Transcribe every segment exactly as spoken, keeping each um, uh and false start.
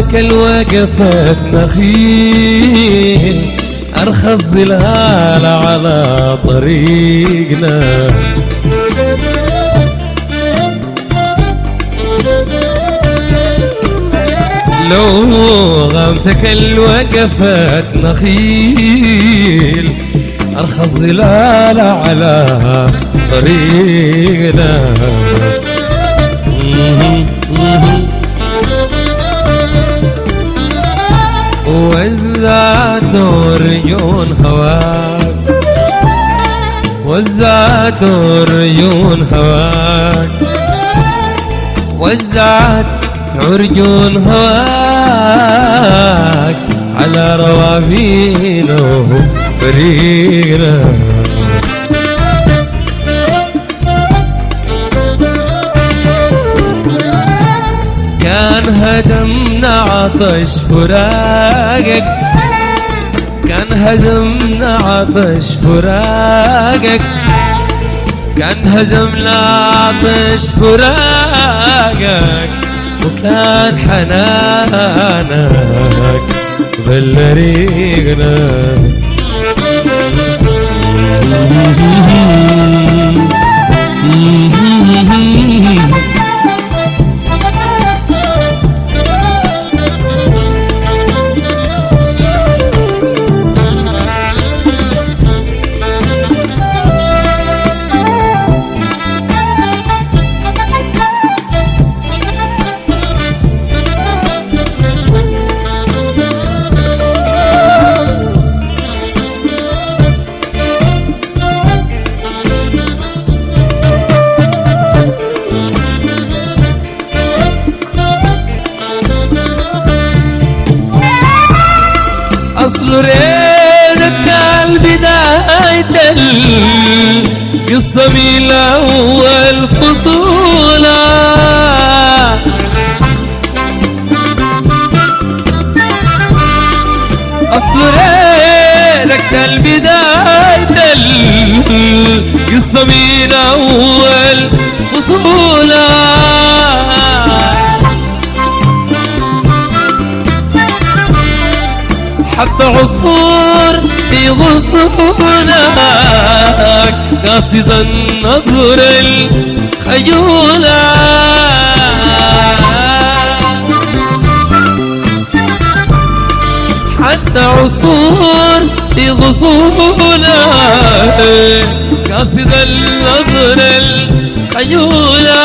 تكل وقفت نخيل أرخص ظلال على طريقنا. لو غامتك الوقفت نخيل أرخص ظلال على طريقنا. وزعت ريون هواك وزعت ريون هواك وزعت عرجون هواك على روابينا وفريقنا. كان هدمنا عطش فراقك كان هزمنا عطش فراقك كان هزمنا عطش فراقك وكان حنانك ظل ريقنا. أصل ريدك البداية القصة من أول فصولة. أصل ريدك البداية القصة من أول فصولة. حتى عصفور في غصونك قاصدا نظر الخيولة. حتى عصفور في غصونك قاصدا نظر الخيولة.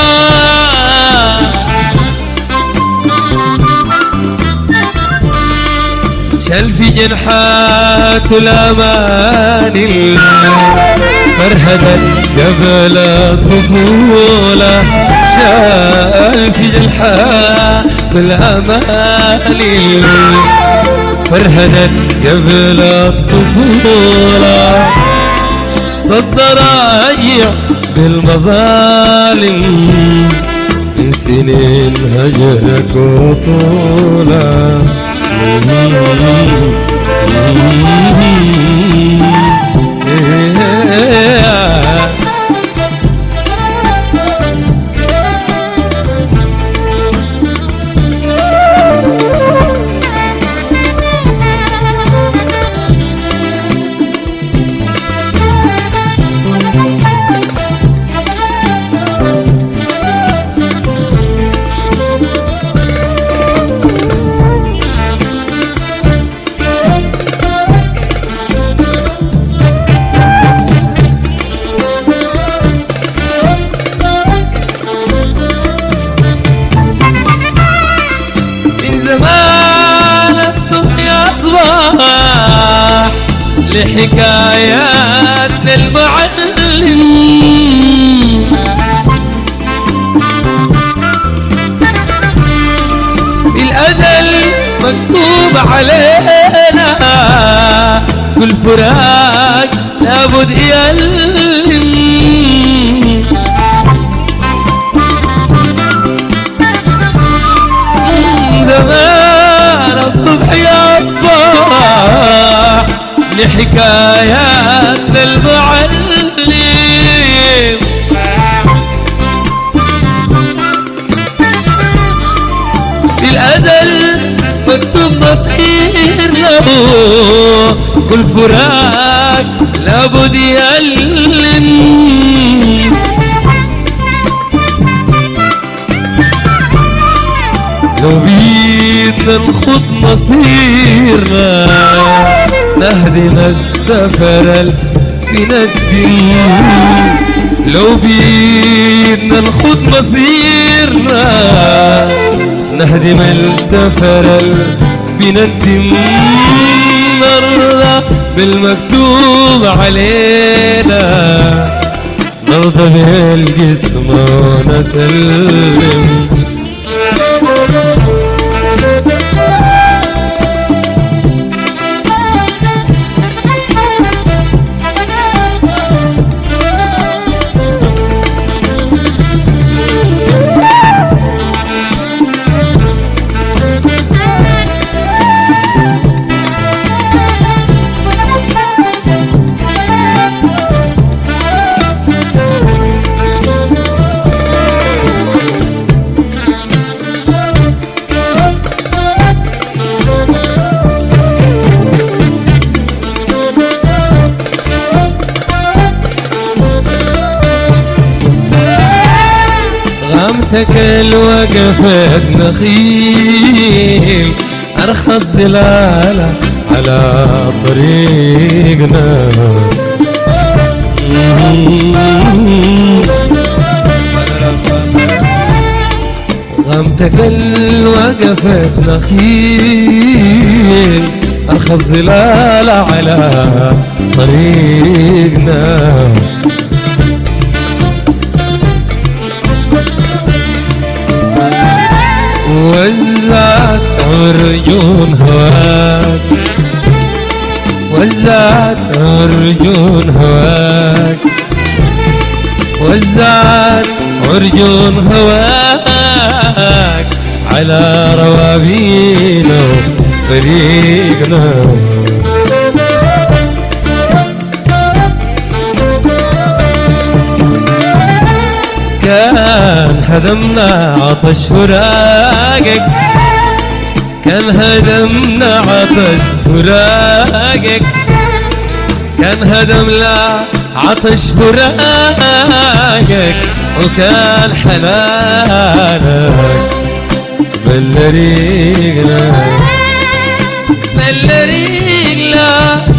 شل في جنحات الأمان فرهدت قبل الطفولة. شل في جنحات الأمان فرهدت قبل الطفولة. صد راجع بالمظالم من سنين هجرك وطولة. لحكايات المعلم في الأزل مكتوب علينا كل فراق لابد يألم. زمان الصبح يا صباح لحكايات المعلم في الأزل والفراق لابد يألم. لو بيدنا نخوض مصيرنا نهدم السفر بندم. لو بيدنا نخوض مصيرنا نهدم السفر بندم. نرضى بالمكتوب علينا نرضى بالجسم ونسلم. غمتك الوقفة نخيل أرخص زلالة على طريقنا. غمتك الوقفة نخيل أرخص زلالة على طريقنا. وزعت عرجون هواك وزعت عرجون هواك وزعت عرجون هواك على روابينا فريقنا. كان هدمنا عطش فراقك كان هدمنا عطش فراقك كان هدمنا عطش فراقك وكان حنانك بل ريقنا بل ريقنا